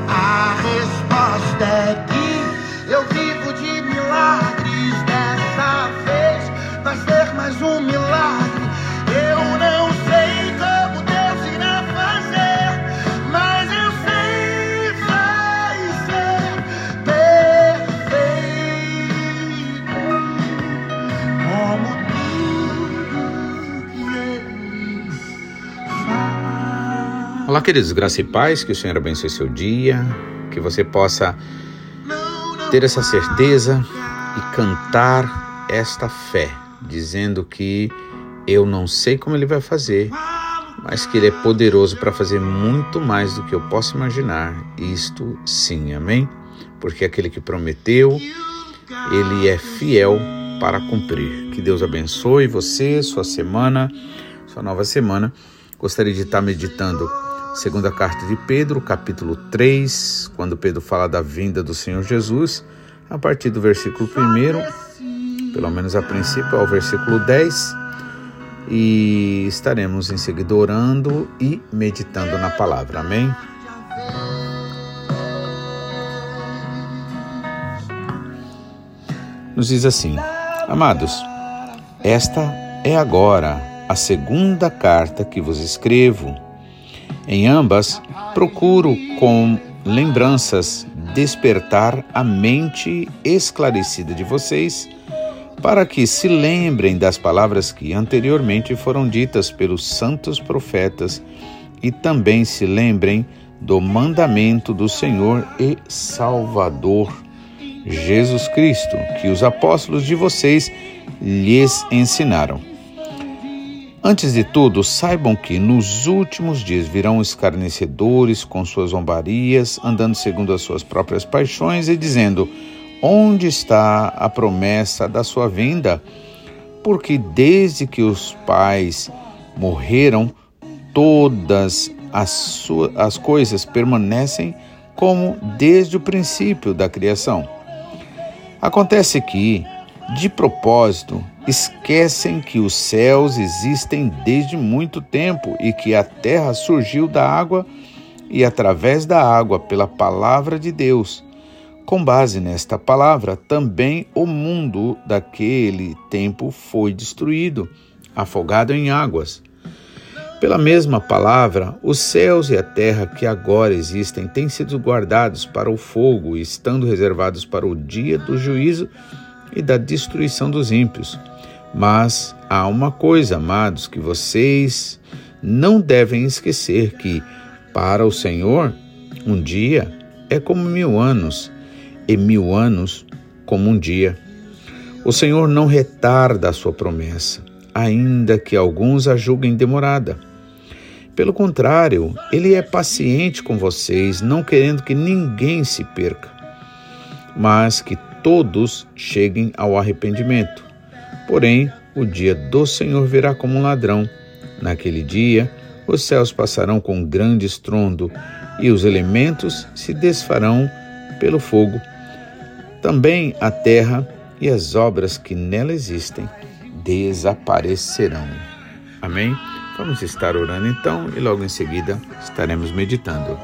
A resposta é que eu vivo de milagres. Dessa vez vai ser mais um milagre. Eu não sei como Deus irá fazer, mas eu sei que vai ser perfeito, como tudo que Ele faz. Olá, queridos, graça e paz, que o Senhor abençoe seu dia, que você possa ter essa certeza e cantar esta fé, dizendo que eu não sei como Ele vai fazer, mas que Ele é poderoso para fazer muito mais do que eu posso imaginar. Isto sim, amém? Porque aquele que prometeu, Ele é fiel para cumprir. Que Deus abençoe você, sua semana, sua nova semana. Gostaria de estar meditando segunda carta de Pedro, capítulo 3, quando Pedro fala da vinda do Senhor Jesus, a partir do versículo 1, pelo menos a princípio, ao versículo 10, e estaremos em seguida orando e meditando na palavra, amém? Nos diz assim: amados, esta é agora a segunda carta que vos escrevo. Em ambas, procuro com lembranças despertar a mente esclarecida de vocês, para que se lembrem das palavras que anteriormente foram ditas pelos santos profetas e também se lembrem do mandamento do Senhor e Salvador Jesus Cristo, que os apóstolos de vocês lhes ensinaram. Antes de tudo, saibam que nos últimos dias virão escarnecedores com suas zombarias, andando segundo as suas próprias paixões e dizendo: onde está a promessa da sua vinda? Porque desde que os pais morreram, todas as coisas permanecem como desde o princípio da criação. Acontece que, de propósito, esquecem que os céus existem desde muito tempo e que a terra surgiu da água e através da água pela palavra de Deus. Com base nesta palavra, também o mundo daquele tempo foi destruído, afogado em águas. Pela mesma palavra, os céus e a terra que agora existem têm sido guardados para o fogo, estando reservados para o dia do juízo e da destruição dos ímpios. Mas há uma coisa, amados, que vocês não devem esquecer, que para o Senhor um dia é como 1000 anos, e 1000 anos como um dia. O Senhor não retarda a sua promessa, ainda que alguns a julguem demorada. Pelo contrário, Ele é paciente com vocês, não querendo que ninguém se perca, mas que todos cheguem ao arrependimento. Porém, o dia do Senhor virá como um ladrão. Naquele dia, os céus passarão com grande estrondo e os elementos se desfarão pelo fogo. Também a terra e as obras que nela existem desaparecerão. Amém? Vamos estar orando então e logo em seguida estaremos meditando.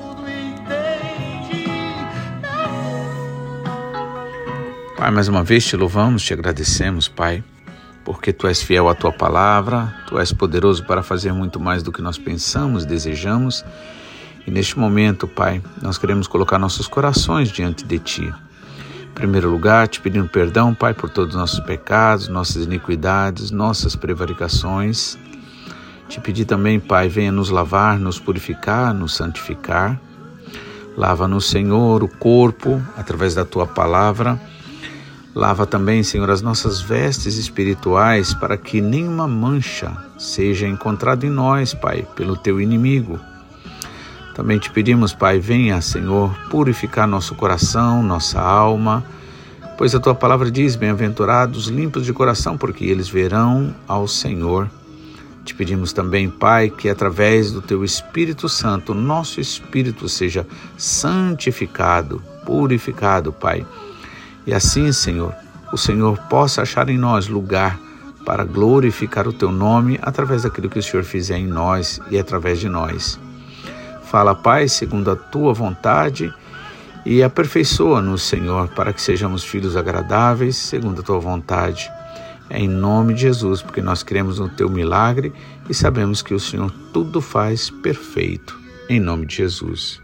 Pai, mais uma vez te louvamos, te agradecemos, Pai, porque Tu és fiel à Tua palavra, Tu és poderoso para fazer muito mais do que nós pensamos, desejamos. E neste momento, Pai, nós queremos colocar nossos corações diante de Ti. Em primeiro lugar, te pedindo perdão, Pai, por todos os nossos pecados, nossas iniquidades, nossas prevaricações. Te pedir também, Pai, venha nos lavar, nos purificar, nos santificar. Lava-nos, Senhor, o corpo através da Tua palavra. Lava também, Senhor, as nossas vestes espirituais para que nenhuma mancha seja encontrada em nós, Pai, pelo Teu inimigo. Também te pedimos, Pai, venha, Senhor, purificar nosso coração, nossa alma, pois a Tua palavra diz: bem-aventurados, limpos de coração, porque eles verão ao Senhor. Te pedimos também, Pai, que através do Teu Espírito Santo, nosso espírito seja santificado, purificado, Pai. E assim, Senhor, o Senhor possa achar em nós lugar para glorificar o Teu nome através daquilo que o Senhor fizer em nós e através de nós. Fala, Pai, segundo a Tua vontade e aperfeiçoa-nos, Senhor, para que sejamos filhos agradáveis, segundo a Tua vontade. É em nome de Jesus, porque nós cremos no Teu milagre e sabemos que o Senhor tudo faz perfeito. Em nome de Jesus.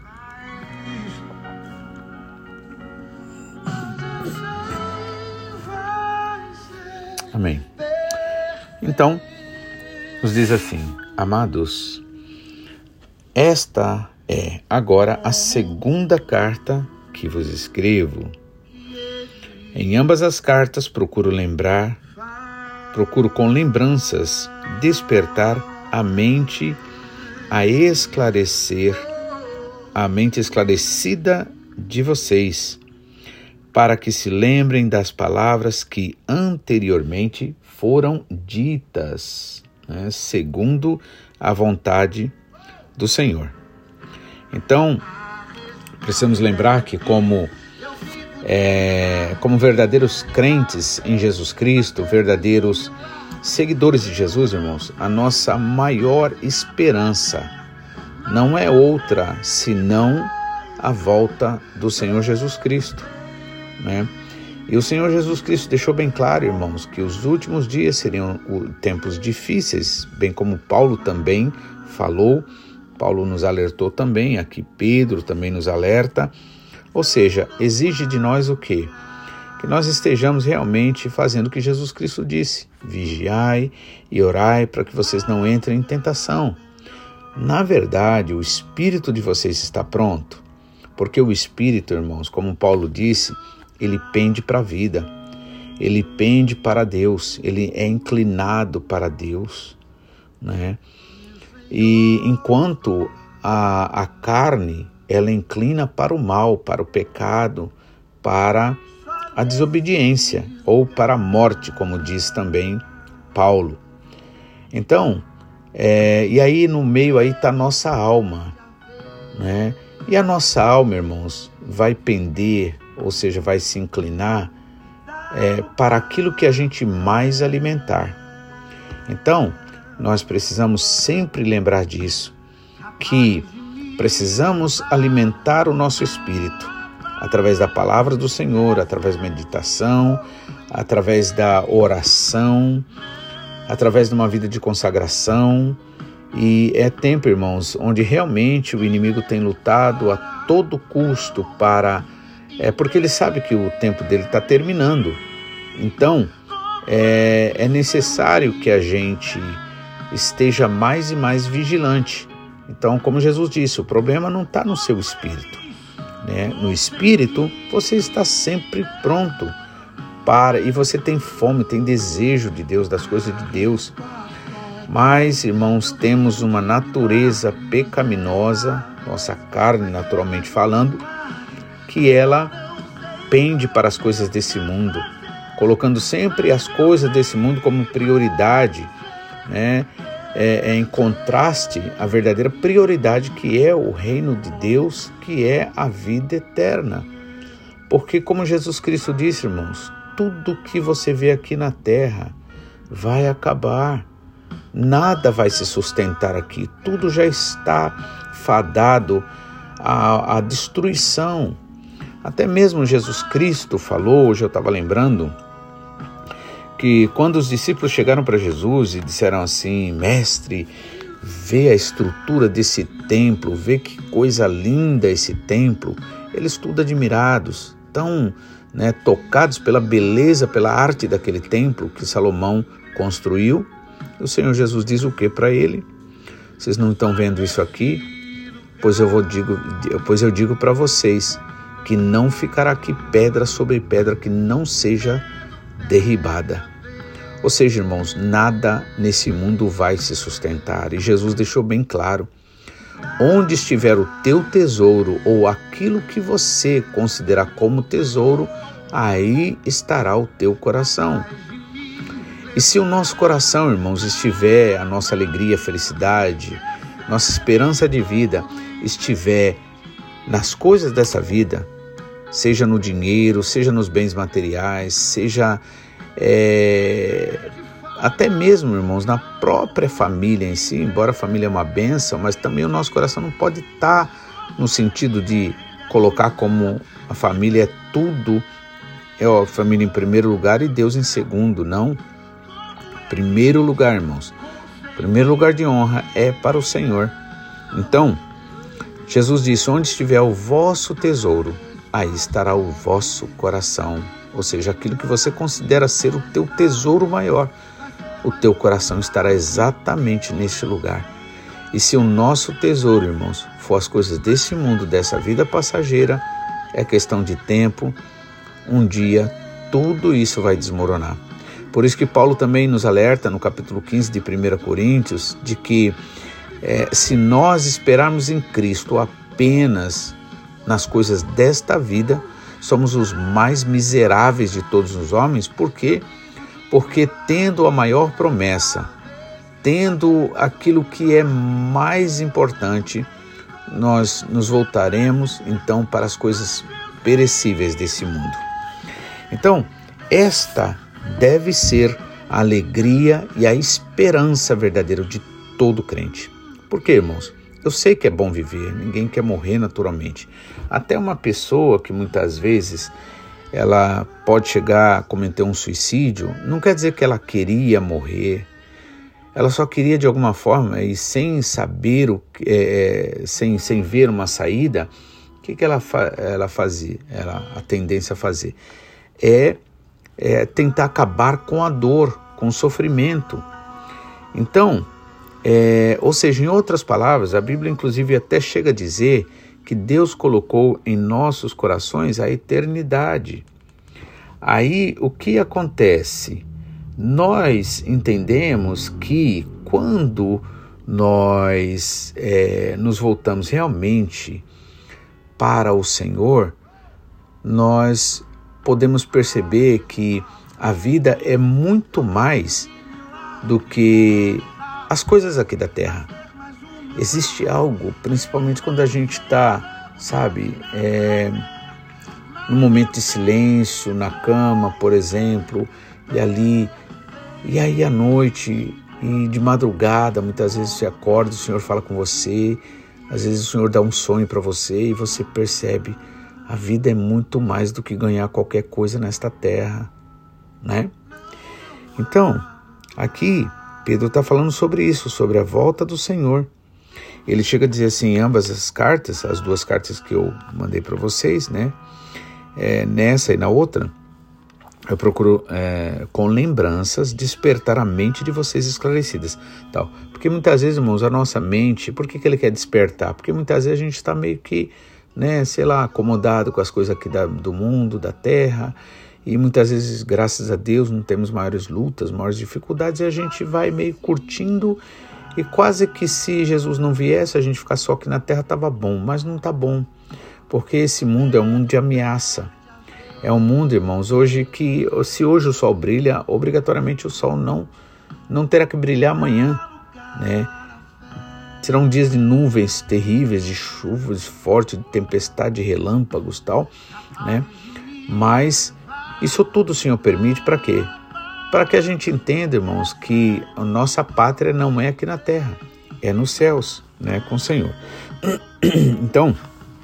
Amém. Então, nos diz assim: amados, esta é agora a segunda carta que vos escrevo. Em ambas as cartas procuro com lembranças despertar a mente esclarecida de vocês, para que se lembrem das palavras que anteriormente foram ditas, segundo a vontade do Senhor. Então, precisamos lembrar que como verdadeiros crentes em Jesus Cristo, verdadeiros seguidores de Jesus, irmãos, a nossa maior esperança não é outra senão a volta do Senhor Jesus Cristo, né? E o Senhor Jesus Cristo deixou bem claro, irmãos, que os últimos dias seriam tempos difíceis, bem como Paulo também falou. Paulo nos alertou também, aqui Pedro também nos alerta. Ou seja, exige de nós o quê? Que nós estejamos realmente fazendo o que Jesus Cristo disse: vigiai e orai para que vocês não entrem em tentação. Na verdade, o espírito de vocês está pronto, porque o espírito, irmãos, como Paulo disse, ele pende para a vida, ele pende para Deus, ele é inclinado para Deus, né? E enquanto a carne, ela inclina para o mal, para o pecado, para a desobediência ou para a morte, como diz também Paulo. Então, e aí no meio aí está a nossa alma, né? E a nossa alma, irmãos, vai pender, ou seja, vai se inclinar para aquilo que a gente mais alimentar. Então, nós precisamos sempre lembrar disso, que precisamos alimentar o nosso espírito através da palavra do Senhor, através da meditação, através da oração, através de uma vida de consagração. E é tempo, irmãos, onde realmente o inimigo tem lutado a todo custo porque ele sabe que o tempo dele está terminando. Então, é necessário que a gente esteja mais e mais vigilante. Então, como Jesus disse, o problema não está no seu espírito, né? No espírito, você está sempre pronto e você tem fome, tem desejo de Deus, das coisas de Deus. Mas, irmãos, temos uma natureza pecaminosa, nossa carne, naturalmente falando, que ela pende para as coisas desse mundo, colocando sempre as coisas desse mundo como prioridade, né? Em contraste à verdadeira prioridade, que é o reino de Deus, que é a vida eterna. Porque, como Jesus Cristo disse, irmãos, tudo que você vê aqui na terra vai acabar. Nada vai se sustentar aqui. Tudo já está fadado à destruição. Até mesmo Jesus Cristo falou, hoje eu estava lembrando, que quando os discípulos chegaram para Jesus e disseram assim: mestre, vê a estrutura desse templo, vê que coisa linda esse templo. Eles tudo admirados, tão tocados pela beleza, pela arte daquele templo que Salomão construiu. O Senhor Jesus diz o que para ele? Vocês não estão vendo isso aqui? Pois eu digo para vocês que não ficará aqui pedra sobre pedra que não seja derribada. Ou seja, irmãos, nada nesse mundo vai se sustentar. E Jesus deixou bem claro: onde estiver o teu tesouro, ou aquilo que você considerar como tesouro, aí estará o teu coração. E se o nosso coração, irmãos, estiver, a nossa alegria, felicidade, nossa esperança de vida estiver nas coisas dessa vida, seja no dinheiro, seja nos bens materiais, seja até mesmo, irmãos, na própria família em si, embora a família é uma bênção, mas também o nosso coração não pode estar no sentido de colocar como a família é tudo, é a família em primeiro lugar e Deus em segundo, não. Primeiro lugar, irmãos, primeiro lugar de honra é para o Senhor. Então, Jesus disse, onde estiver o vosso tesouro, aí estará o vosso coração. Ou seja, aquilo que você considera ser o teu tesouro maior, o teu coração estará exatamente neste lugar. E se o nosso tesouro, irmãos, for as coisas desse mundo, dessa vida passageira, é questão de tempo, um dia tudo isso vai desmoronar. Por isso que Paulo também nos alerta no capítulo 15 de 1 Coríntios, de que se nós esperarmos em Cristo apenas nas coisas desta vida, somos os mais miseráveis de todos os homens. Por quê? Porque tendo a maior promessa, tendo aquilo que é mais importante, nós nos voltaremos então para as coisas perecíveis desse mundo. Então, esta deve ser a alegria e a esperança verdadeira de todo crente. Por quê, irmãos? Eu sei que é bom viver, ninguém quer morrer naturalmente. Até uma pessoa que muitas vezes ela pode chegar a cometer um suicídio, não quer dizer que ela queria morrer. Ela só queria de alguma forma, e sem saber, sem ver uma saída, o que ela fazia? A tendência a fazer é tentar acabar com a dor, com o sofrimento. Então, ou seja, em outras palavras, a Bíblia inclusive até chega a dizer que Deus colocou em nossos corações a eternidade. Aí o que acontece? Nós entendemos que quando nós nos voltamos realmente para o Senhor, nós podemos perceber que a vida é muito mais do que as coisas aqui da terra. Existe algo, principalmente quando a gente está, num momento de silêncio, na cama, por exemplo, e aí à noite e de madrugada, muitas vezes você acorda, o Senhor fala com você, às vezes o Senhor dá um sonho para você e você percebe, a vida é muito mais do que ganhar qualquer coisa nesta terra, né? Então, aqui Pedro está falando sobre isso, sobre a volta do Senhor. Ele chega a dizer assim, em ambas as cartas, as duas cartas que eu mandei para vocês, né? Nessa e na outra, eu procuro, com lembranças, despertar a mente de vocês esclarecidas. Tal. Porque muitas vezes, irmãos, a nossa mente, por que ele quer despertar? Porque muitas vezes a gente está meio que, acomodado com as coisas aqui do mundo, da terra, e muitas vezes, graças a Deus, não temos maiores lutas, maiores dificuldades, e a gente vai meio curtindo, e quase que se Jesus não viesse, a gente ficar só aqui na terra, estava bom, mas não está bom, porque esse mundo é um mundo de ameaça. É um mundo, irmãos, hoje que, se hoje o sol brilha, obrigatoriamente o sol não terá que brilhar amanhã, né? Serão dias de nuvens terríveis, de chuvas fortes, de tempestade, de relâmpagos e tal, né? Mas isso tudo o Senhor permite para quê? Para que a gente entenda, irmãos, que a nossa pátria não é aqui na terra, é nos céus, né? Com o Senhor. Então,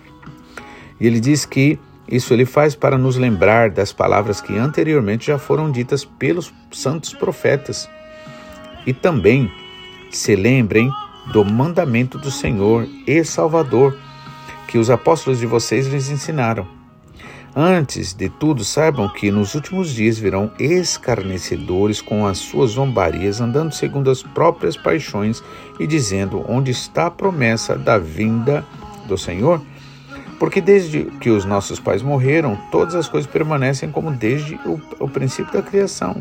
ele diz que isso ele faz para nos lembrar das palavras que anteriormente já foram ditas pelos santos profetas. E também se lembrem do mandamento do Senhor e Salvador, que os apóstolos de vocês lhes ensinaram. Antes de tudo, saibam que nos últimos dias virão escarnecedores com as suas zombarias, andando segundo as próprias paixões e dizendo, onde está a promessa da vinda do Senhor? Porque desde que os nossos pais morreram, todas as coisas permanecem como desde o princípio da criação.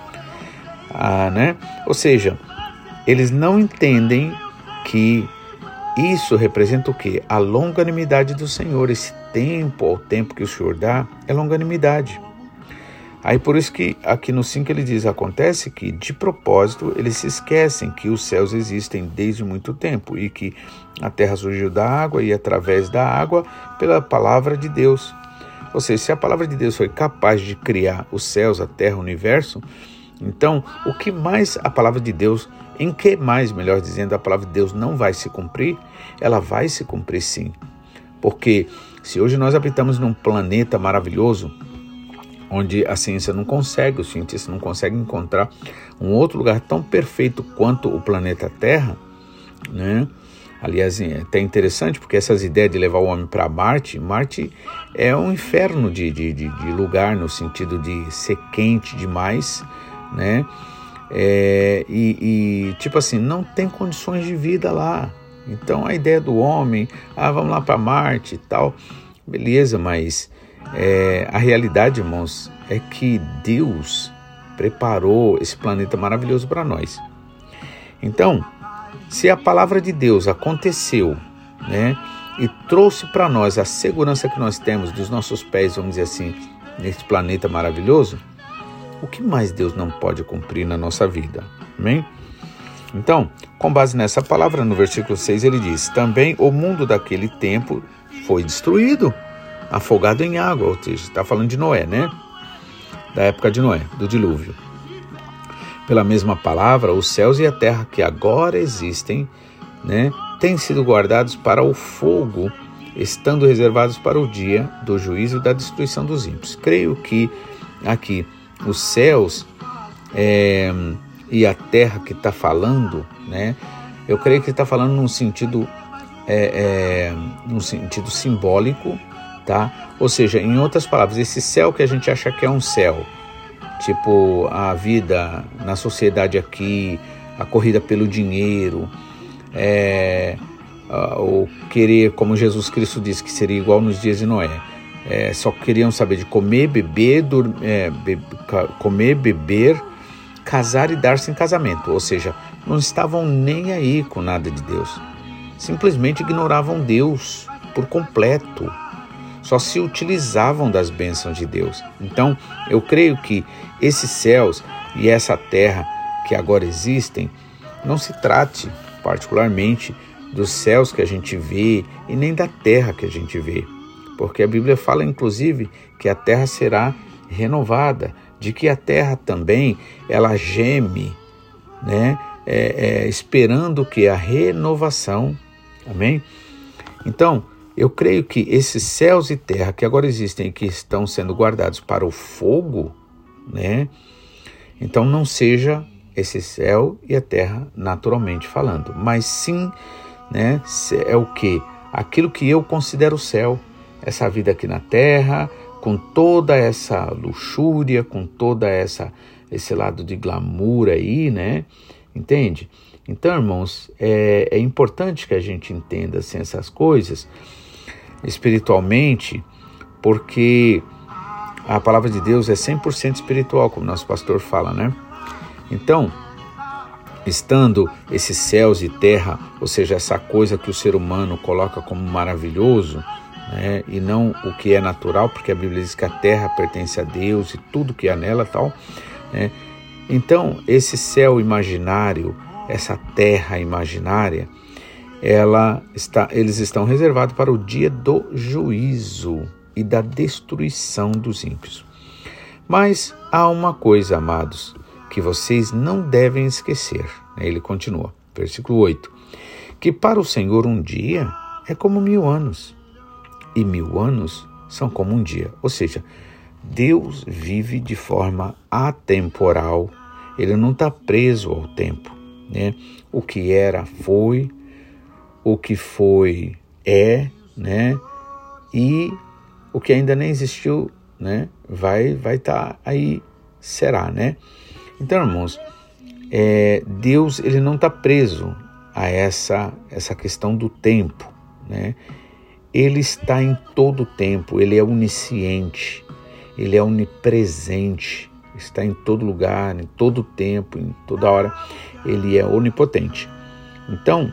Né? Ou seja, eles não entendem que isso representa o quê? A longanimidade do Senhor. Esse tempo, ao tempo que o Senhor dá, é longanimidade. Aí por isso que aqui no 5 ele diz, acontece que de propósito eles se esquecem que os céus existem desde muito tempo e que a terra surgiu da água e através da água pela palavra de Deus. Ou seja, se a palavra de Deus foi capaz de criar os céus, a terra, o universo, então o que mais a palavra de Deus, em que mais, melhor dizendo, a palavra de Deus não vai se cumprir? Ela vai se cumprir sim. Porque se hoje nós habitamos num planeta maravilhoso, onde a ciência não consegue, os cientistas não conseguem encontrar um outro lugar tão perfeito quanto o planeta Terra, né? Aliás, é até interessante, porque essas ideias de levar o homem para Marte é um inferno de lugar, no sentido de ser quente demais, né? Tipo assim, não tem condições de vida lá. Então a ideia do homem, vamos lá para Marte e tal, beleza, mas a realidade, irmãos, é que Deus preparou esse planeta maravilhoso para nós. Então, se a palavra de Deus aconteceu, né, e trouxe para nós a segurança que nós temos dos nossos pés, vamos dizer assim, nesse planeta maravilhoso, o que mais Deus não pode cumprir na nossa vida? Amém? Então, com base nessa palavra, no versículo 6 ele diz: também o mundo daquele tempo foi destruído, afogado em água. Ou seja, está falando de Noé, né? Da época de Noé, do dilúvio. Pela mesma palavra, os céus e a terra que agora existem, né, têm sido guardados para o fogo, estando reservados para o dia do juízo e da destruição dos ímpios. Creio que aqui os céus e a terra que está falando, né, eu creio que está falando num sentido simbólico, tá? Ou seja, em outras palavras, esse céu que a gente acha que é um céu, tipo a vida na sociedade aqui, a corrida pelo dinheiro, o querer, como Jesus Cristo disse que seria igual nos dias de Noé, só queriam saber de comer, beber, casar e dar-se em casamento. Ou seja, não estavam nem aí com nada de Deus, simplesmente ignoravam Deus por completo, só se utilizavam das bênçãos de Deus. Então, eu creio que esses céus e essa terra que agora existem, não se trate particularmente dos céus que a gente vê e nem da terra que a gente vê, porque a Bíblia fala inclusive que a terra será renovada, de que a terra também ela geme, né? Esperando que a renovação, amém? Então, eu creio que esses céus e terra que agora existem e que estão sendo guardados para o fogo, né? Então não seja esse céu e a terra naturalmente falando, mas sim, né, é o que? Aquilo que eu considero céu, essa vida aqui na terra, com toda essa luxúria, com toda esse lado de glamour aí, né? Entende? Então, irmãos, é importante que a gente entenda assim, essas coisas espiritualmente, porque a palavra de Deus é 100% espiritual, como nosso pastor fala, né? Então, estando esses céus e terra, ou seja, essa coisa que o ser humano coloca como maravilhoso, né, e não o que é natural, porque a Bíblia diz que a terra pertence a Deus e tudo que há nela tal, né? Então, esse céu imaginário, essa terra imaginária, eles estão reservados para o dia do juízo e da destruição dos ímpios. Mas há uma coisa, amados, que vocês não devem esquecer. Ele continua, versículo 8, que para o Senhor um dia é como 1000 anos, e 1000 anos são como um dia. Ou seja, Deus vive de forma atemporal, ele não está preso ao tempo, né? O que era foi, o que foi né? E o que ainda nem existiu, né? Vai estar aí, será, né? Então, irmãos, Deus ele não está preso a essa questão do tempo, né? Ele está em todo o tempo, ele é onisciente, ele é onipresente, está em todo lugar, em todo tempo, em toda hora, ele é onipotente. Então,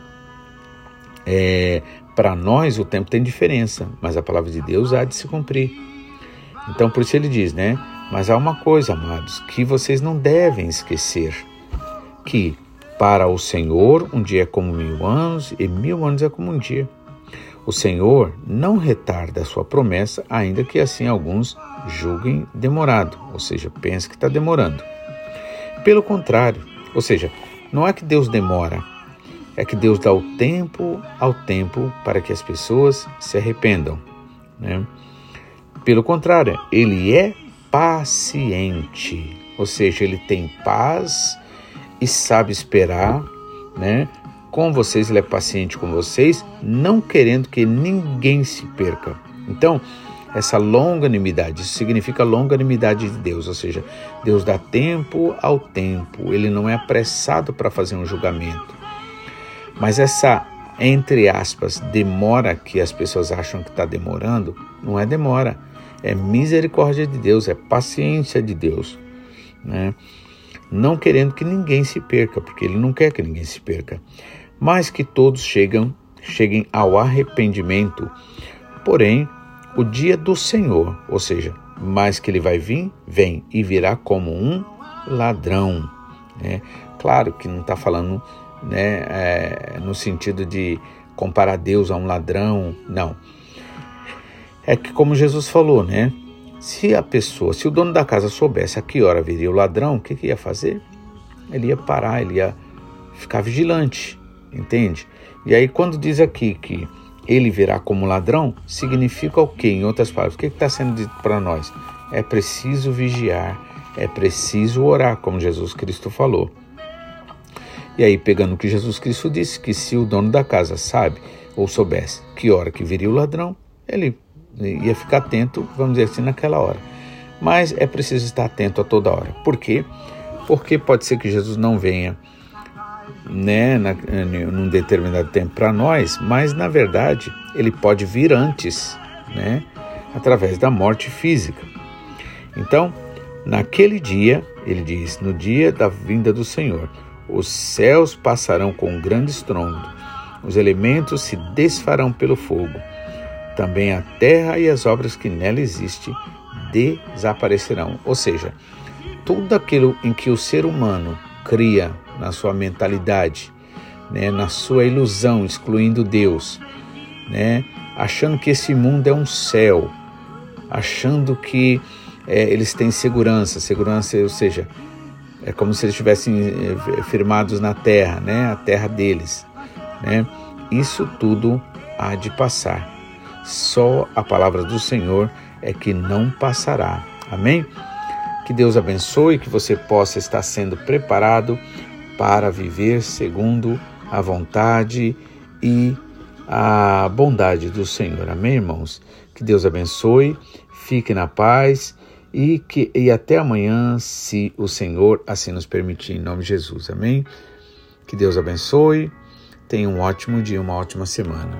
para nós o tempo tem diferença, mas a palavra de Deus há de se cumprir. Então, por isso ele diz, né? Mas há uma coisa, amados, que vocês não devem esquecer, que para o Senhor um dia é como 1000 anos e 1000 anos é como um dia. O Senhor não retarda a sua promessa, ainda que assim alguns julguem demorado, ou seja, pensem que está demorando. Pelo contrário, ou seja, não é que Deus demora, é que Deus dá o tempo ao tempo para que as pessoas se arrependam, né? Pelo contrário, ele é paciente, ou seja, ele tem paz e sabe esperar, né? Com vocês, ele é paciente com vocês, não querendo que ninguém se perca. Então, essa longanimidade, isso significa longanimidade de Deus, ou seja, Deus dá tempo ao tempo, ele não é apressado para fazer um julgamento. Mas essa, entre aspas, demora que as pessoas acham que está demorando, não é demora, é misericórdia de Deus, é paciência de Deus, né? Não querendo que ninguém se perca, porque ele não quer que ninguém se perca, mas que todos cheguem ao arrependimento. Porém, o dia do Senhor, ou seja, mais que ele vai vir, vem e virá como um ladrão, né? Claro que não está falando, né, no sentido de comparar Deus a um ladrão, não. É que como Jesus falou, né? Se o dono da casa soubesse a que hora viria o ladrão, o que ia fazer? Ele ia parar, ele ia ficar vigilante, entende? E aí quando diz aqui que ele virá como ladrão, significa o quê? Em outras palavras, o que está sendo dito para nós? É preciso vigiar, é preciso orar, como Jesus Cristo falou. E aí, pegando o que Jesus Cristo disse, que se o dono da casa sabe ou soubesse que hora que viria o ladrão, ele ia ficar atento, vamos dizer assim, naquela hora. Mas é preciso estar atento a toda hora. Por quê? Porque pode ser que Jesus não venha, né, num determinado tempo para nós, mas na verdade ele pode vir antes, né, através da morte física. Então, naquele dia, ele diz, no dia da vinda do Senhor, os céus passarão com um grande estrondo, os elementos se desfarão pelo fogo, também a terra e as obras que nela existem desaparecerão. Ou seja, tudo aquilo em que o ser humano cria na sua mentalidade, né, na sua ilusão, excluindo Deus, né, achando que esse mundo é um céu, achando que eles têm segurança, ou seja, é como se eles estivessem firmados na terra, né, a terra deles, né? Isso tudo há de passar. Só a palavra do Senhor é que não passará. Amém? Que Deus abençoe, que você possa estar sendo preparado para viver segundo a vontade e a bondade do Senhor. Amém, irmãos? Que Deus abençoe, fique na paz e até amanhã, se o Senhor assim nos permitir, em nome de Jesus. Amém? Que Deus abençoe, tenha um ótimo dia, uma ótima semana.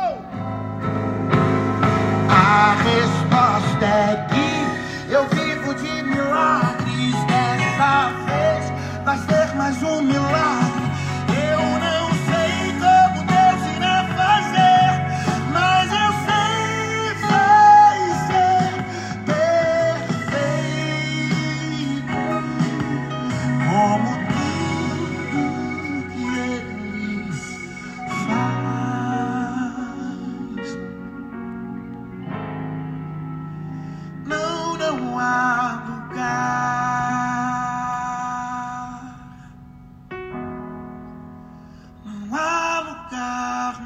A resposta é que eu vivo de milagres. Dessa vez vai ser mais um milagre. Eu não sei como Deus irá fazer, mas eu sei, vai ser perfeito, como tudo que Ele faz. Não há lugar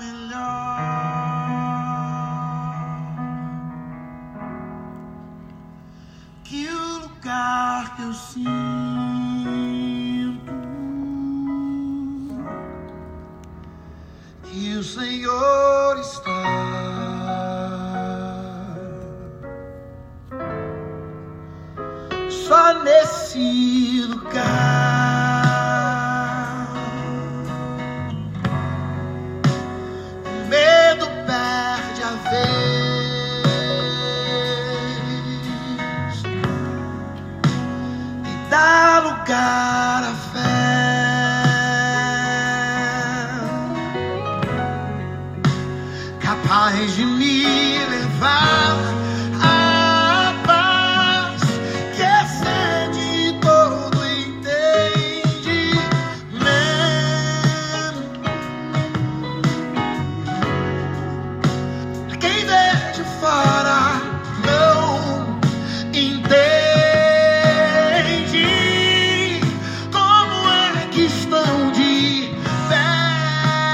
melhor que o lugar que eu sinto que o Senhor está. Só nesse lugar o medo perde a vez e dá lugar à fé, capaz de me levar estão de pé.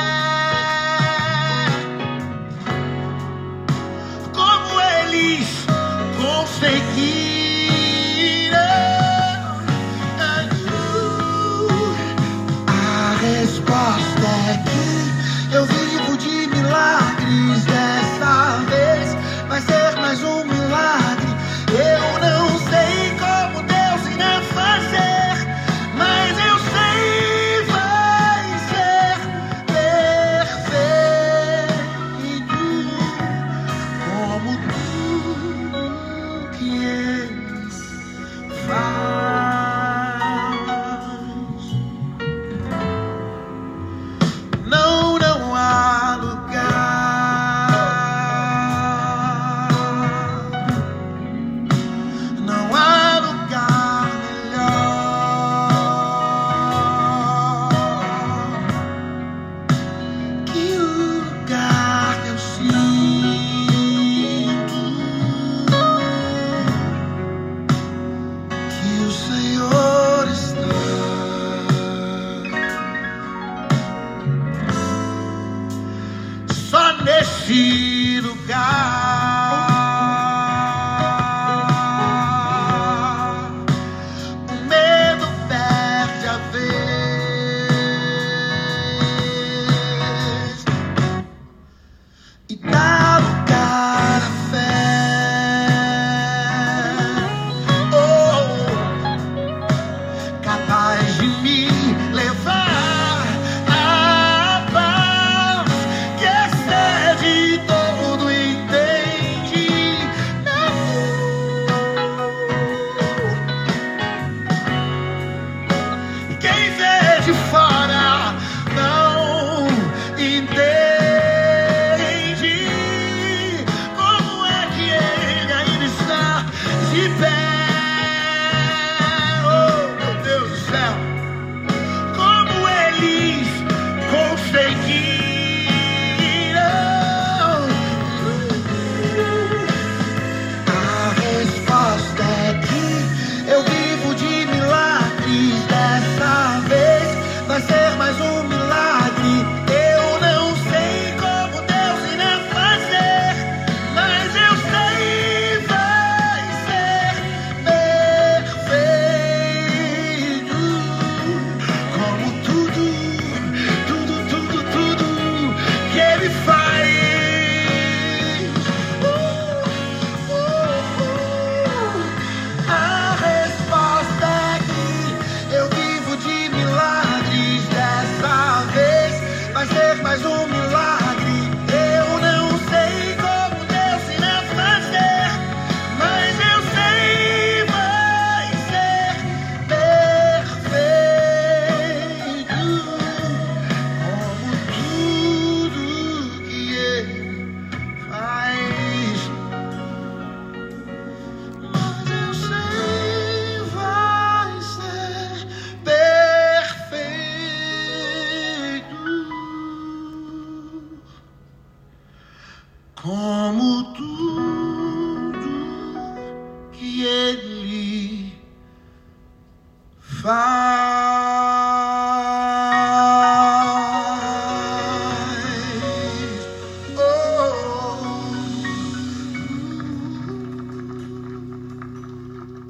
como tudo que Ele faz.